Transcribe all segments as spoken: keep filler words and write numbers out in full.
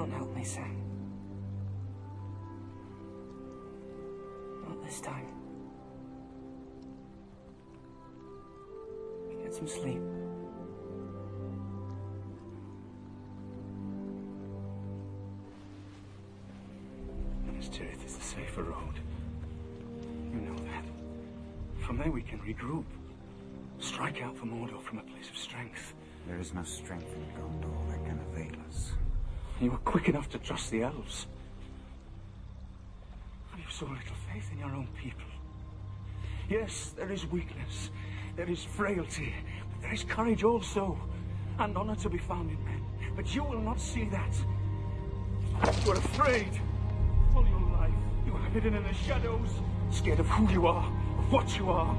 can't help me, Sam. Not this time. Get some sleep. Minas Tirith is the safer road. You know that. From there we can regroup. Strike out for Mordor from a place of strength. There is no strength in Gondor that can avail us. You were quick enough to trust the elves. Have you so little faith in your own people? Yes, there is weakness, there is frailty, but there is courage also, and honor to be found in men. But you will not see that. You are afraid. All your life, you are hidden in the shadows, scared of who you are, of what you are.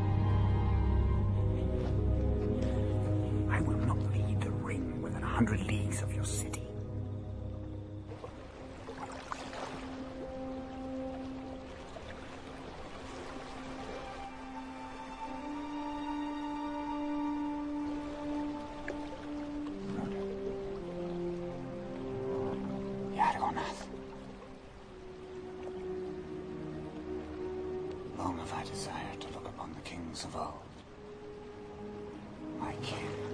I will not leave the ring within a hundred leagues of your city. Yargonath. Long have I desired to look upon the kings of old. My kin.